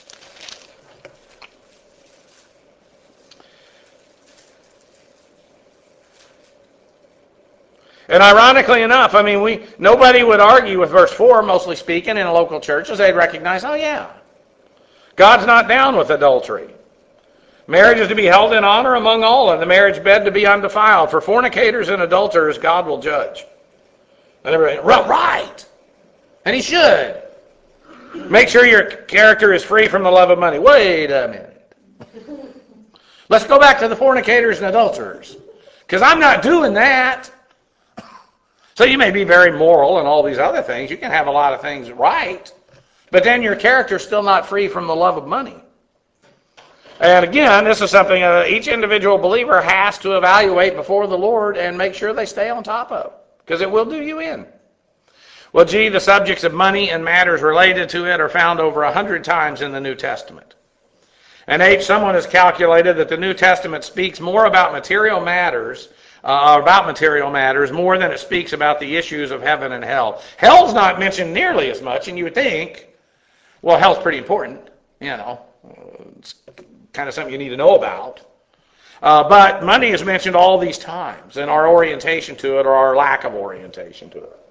And ironically enough, I mean, nobody would argue with verse 4, mostly speaking, in a local church, as they'd recognize, oh yeah, God's not down with adultery. Marriage is to be held in honor among all, and the marriage bed to be undefiled. For fornicators and adulterers, God will judge. And everybody, right. And he should. Make sure your character is free from the love of money. Wait a minute. Let's go back to the fornicators and adulterers. Because I'm not doing that. So you may be very moral and all these other things. You can have a lot of things right. But then your character's still not free from the love of money. And again, this is something each individual believer has to evaluate before the Lord and make sure they stay on top of. Because it will do you in. Well, the subjects of money and matters related to it are found over 100 times in the New Testament. And someone has calculated that the New Testament speaks more about material matters more than it speaks about the issues of heaven and hell. Hell's not mentioned nearly as much, and you would think, well, hell's pretty important, it's kind of something you need to know about. But money is mentioned all these times, and our orientation to it or our lack of orientation to it.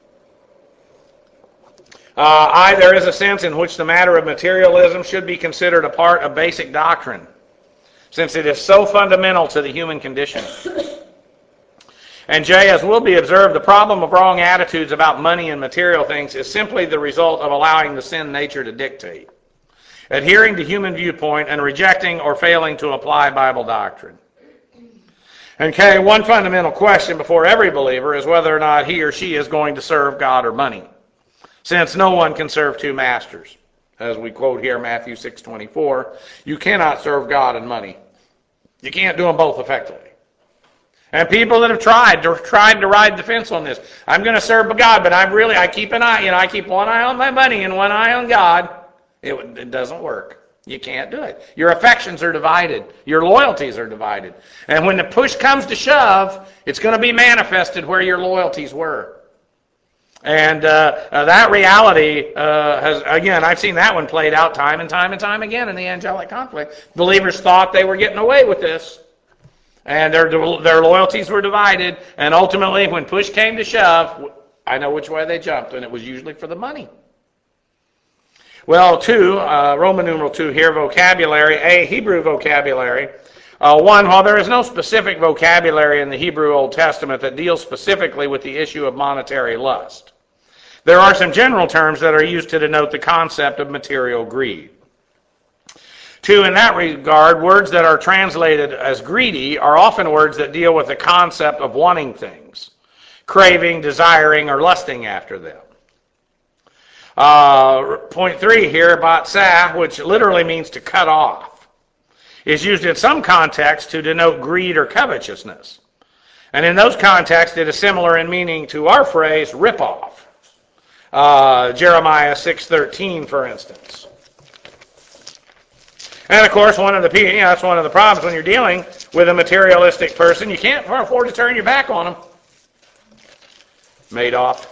There is a sense in which the matter of materialism should be considered a part of basic doctrine, since it is so fundamental to the human condition. And as will be observed, the problem of wrong attitudes about money and material things is simply the result of allowing the sin nature to dictate, adhering to human viewpoint, and rejecting or failing to apply Bible doctrine. Okay, one fundamental question before every believer is whether or not he or she is going to serve God or money, since no one can serve two masters. As we quote here, Matthew 6:24, you cannot serve God and money. You can't do them both effectively. And people that have tried to ride the fence on this. I'm going to serve God, but I keep an eye, I keep one eye on my money and one eye on God. It doesn't work. You can't do it. Your affections are divided. Your loyalties are divided. And when the push comes to shove, it's going to be manifested where your loyalties were. And that reality I've seen that one played out time and time and time again in the angelic conflict. Believers thought they were getting away with this. And their loyalties were divided. And ultimately, when push came to shove, I know which way they jumped, and it was usually for the money. Well, Roman numeral 2 here, vocabulary, Hebrew vocabulary. One, while there is no specific vocabulary in the Hebrew Old Testament that deals specifically with the issue of monetary lust, there are some general terms that are used to denote the concept of material greed. 2, in that regard, words that are translated as greedy are often words that deal with the concept of wanting things, craving, desiring, or lusting after them. Point 3 here, batsah, which literally means to cut off, is used in some contexts to denote greed or covetousness. And in those contexts, it is similar in meaning to our phrase, rip off. Jeremiah 6:13, for instance. And of course, that's one of the problems when you're dealing with a materialistic person. You can't afford to turn your back on them. Madoff.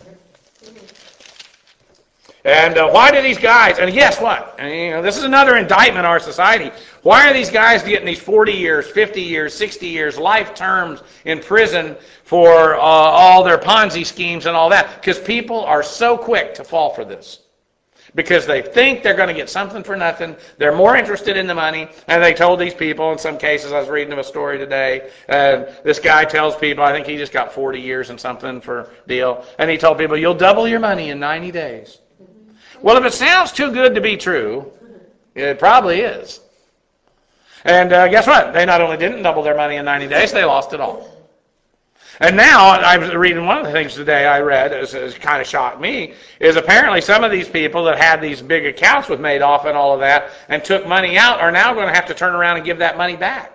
And why do these guys, and guess what? This is another indictment on our society. Why are these guys getting these 40 years, 50 years, 60 years, life terms in prison for all their Ponzi schemes and all that? Because people are so quick to fall for this. because they think they're going to get something for nothing. They're more interested in the money. And they told these people, in some cases, I was reading of a story today, this guy tells people, I think he just got 40 years and something for deal, and he told people, you'll double your money in 90 days. Well, if it sounds too good to be true, it probably is. And guess what? They not only didn't double their money in 90 days, they lost it all. And now, I was reading one of the things today I read, it kind of shocked me, is apparently some of these people that had these big accounts with Madoff and all of that and took money out are now going to have to turn around and give that money back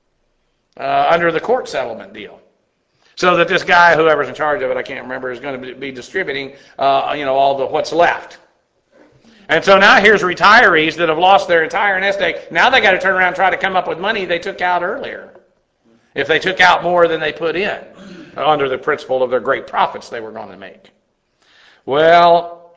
under the court settlement deal. So that this guy, whoever's in charge of it, I can't remember, is going to be distributing all the what's left. And so now here's retirees that have lost their entire nest egg. Now they got to turn around and try to come up with money they took out earlier. If they took out more than they put in, under the principle of their great profits they were going to make. Well,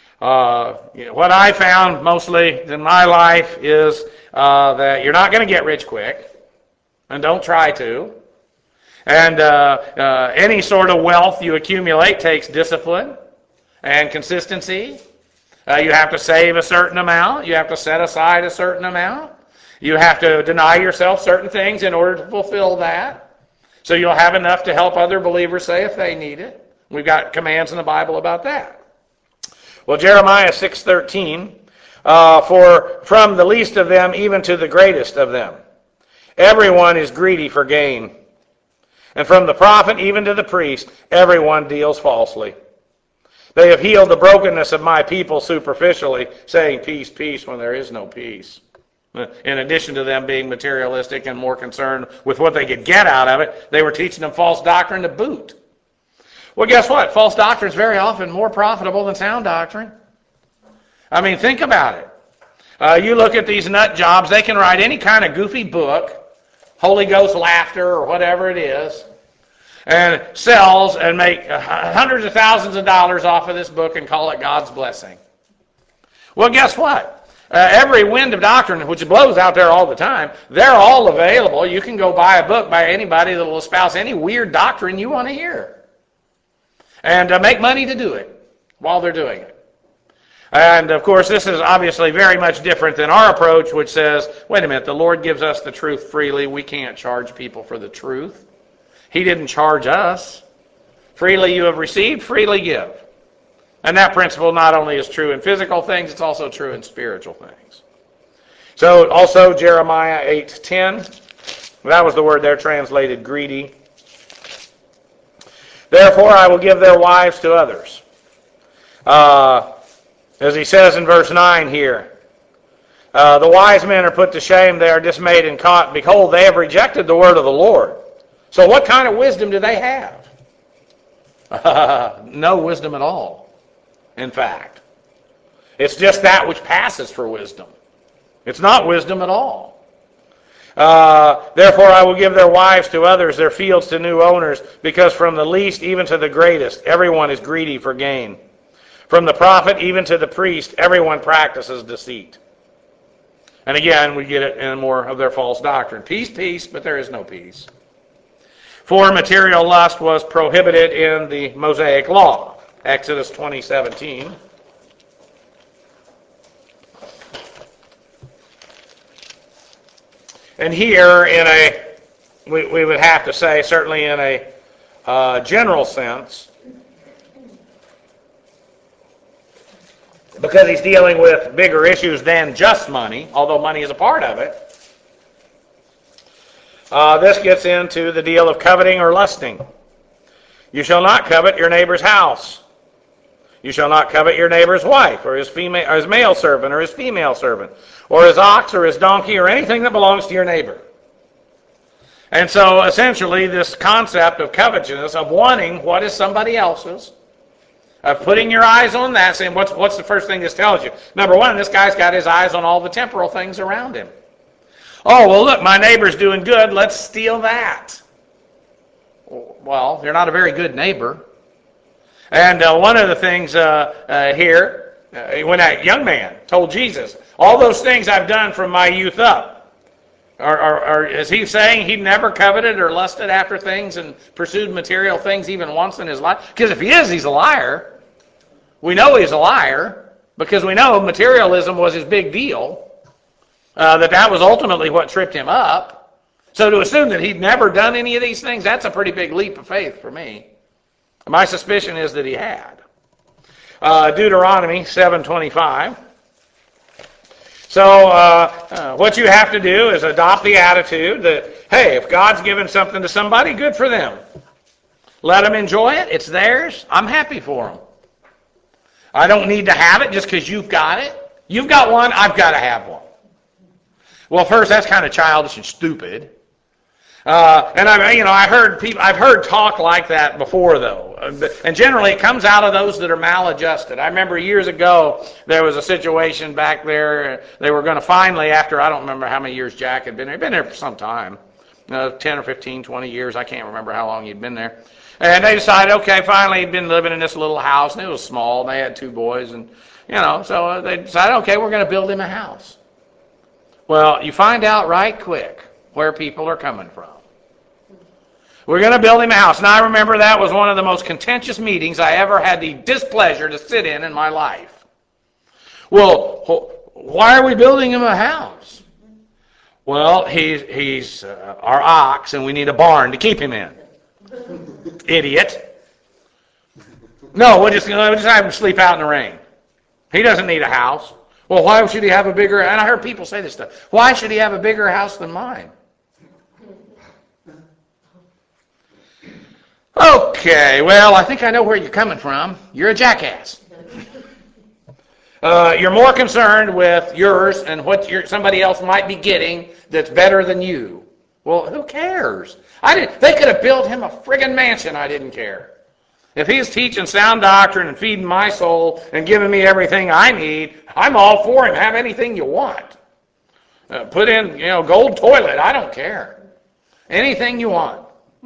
what I found mostly in my life is that you're not going to get rich quick, and don't try to. And any sort of wealth you accumulate takes discipline and consistency. You have to save a certain amount. You have to set aside a certain amount. You have to deny yourself certain things in order to fulfill that. So you'll have enough to help other believers say if they need it. We've got commands in the Bible about that. Well, Jeremiah 6:13, for from the least of them even to the greatest of them, everyone is greedy for gain. And from the prophet even to the priest, everyone deals falsely. They have healed the brokenness of my people superficially, saying peace, peace, when there is no peace. In addition to them being materialistic and more concerned with what they could get out of it, they were teaching them false doctrine to boot. Well, guess what? False doctrine is very often more profitable than sound doctrine. I mean, think about it. You look at these nut jobs, they can write any kind of goofy book, Holy Ghost laughter or whatever it is, and sells and make hundreds of thousands of dollars off of this book and call it God's blessing. Well, guess what? Every wind of doctrine, which blows out there all the time, they're all available. You can go buy a book by anybody that will espouse any weird doctrine you want to hear. And make money to do it while they're doing it. And, of course, this is obviously very much different than our approach, which says, wait a minute, the Lord gives us the truth freely. We can't charge people for the truth. He didn't charge us. Freely you have received, freely give. And that principle not only is true in physical things, it's also true in spiritual things. So also Jeremiah 8:10, that was the word there translated greedy. Therefore I will give their wives to others. As he says in verse 9 here, the wise men are put to shame, they are dismayed and caught. Behold, they have rejected the word of the Lord. So what kind of wisdom do they have? No wisdom at all. In fact, it's just that which passes for wisdom. It's not wisdom at all. Therefore I will give their wives to others, their fields to new owners, because from the least even to the greatest, everyone is greedy for gain. From the prophet even to the priest, everyone practices deceit. And again, we get it in more of their false doctrine. Peace, peace, but there is no peace. For material lust was prohibited in the Mosaic law. Exodus 20:17. And here, we would have to say, certainly in a general sense, because he's dealing with bigger issues than just money, although money is a part of it, this gets into the deal of coveting or lusting. You shall not covet your neighbor's house. You shall not covet your neighbor's wife, or his male servant, or his female servant, or his ox, or his donkey, or anything that belongs to your neighbor. And so, essentially, this concept of covetousness, of wanting what is somebody else's, of putting your eyes on that, saying, what's the first thing this tells you? Number one, this guy's got his eyes on all the temporal things around him. Oh, well, look, my neighbor's doing good, let's steal that. Well, you're not a very good neighbor. And one of the things here, when that young man told Jesus, all those things I've done from my youth up, or is he saying he never coveted or lusted after things and pursued material things even once in his life? Because if he is, he's a liar. We know he's a liar. because we know materialism was his big deal, that was ultimately what tripped him up. So to assume that he'd never done any of these things, that's a pretty big leap of faith for me. My suspicion is that he had. Deuteronomy 7:25. So what you have to do is adopt the attitude that, hey, if God's given something to somebody, good for them. Let them enjoy it. It's theirs. I'm happy for them. I don't need to have it just because you've got it. You've got one, I've got to have one. Well, first, that's kind of childish and stupid. And I've heard talk like that before, though. And generally, it comes out of those that are maladjusted. I remember years ago, there was a situation back there. They were going to finally, after I don't remember how many years Jack had been there. He'd been there for some time, 10 or 15, 20 years. I can't remember how long he'd been there. And they decided, okay, finally he'd been living in this little house, and it was small, and they had 2 boys, and so they decided, okay, we're going to build him a house. Well, you find out right quick where people are coming from. We're going to build him a house. And I remember that was one of the most contentious meetings I ever had the displeasure to sit in my life. Well, why are we building him a house? Well, he's our ox, and we need a barn to keep him in. Idiot. No, we'll just have him sleep out in the rain. He doesn't need a house. Well, why should he have a bigger... And I heard people say this stuff. Why should he have a bigger house than mine? Okay, well, I think I know where you're coming from. You're a jackass. You're more concerned with yours and what somebody else might be getting that's better than you. Well, who cares? They could have built him a friggin' mansion. I didn't care. If he's teaching sound doctrine and feeding my soul and giving me everything I need, I'm all for him. Have anything you want. Put in, gold toilet. I don't care. Anything you want.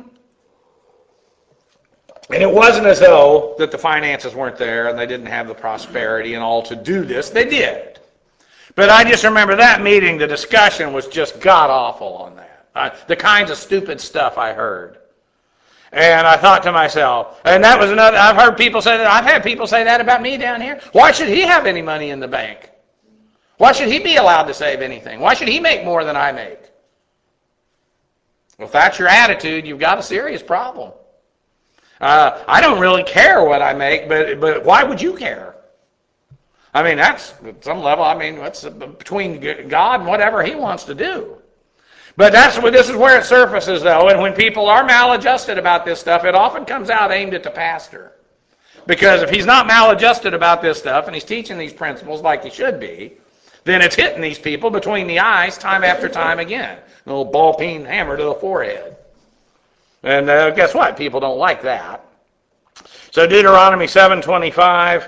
And it wasn't as though that the finances weren't there and they didn't have the prosperity and all to do this. They did. But I just remember that meeting, the discussion was just god-awful on that. The kinds of stupid stuff I heard. And I thought to myself, and that was another, I've had people say that about me down here. Why should he have any money in the bank? Why should he be allowed to save anything? Why should he make more than I make? Well, if that's your attitude, you've got a serious problem. I don't really care what I make, but why would you care? I mean, that's at some level. I mean, that's between God and whatever He wants to do. But this is where it surfaces, though. And when people are maladjusted about this stuff, it often comes out aimed at the pastor. Because if he's not maladjusted about this stuff and he's teaching these principles like he should be, then it's hitting these people between the eyes time after time again. A little ball-peen hammer to the forehead. And guess what? People don't like that. So Deuteronomy 7:25,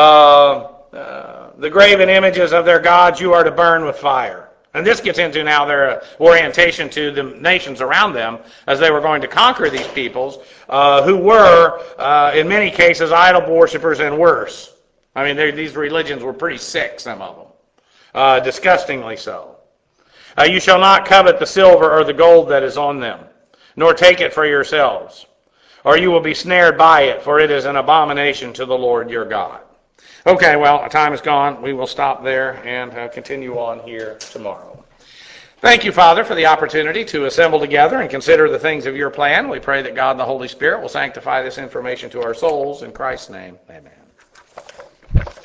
the graven images of their gods you are to burn with fire. And this gets into now their orientation to the nations around them as they were going to conquer these peoples who were, in many cases, idol worshippers and worse. I mean, these religions were pretty sick, some of them. Disgustingly so. You shall not covet the silver or the gold that is on them, nor take it for yourselves, or you will be snared by it, for it is an abomination to the Lord your God. Okay, well, our time is gone. We will stop there and continue on here tomorrow. Thank you, Father, for the opportunity to assemble together and consider the things of your plan. We pray that God and the Holy Spirit will sanctify this information to our souls. In Christ's name, amen.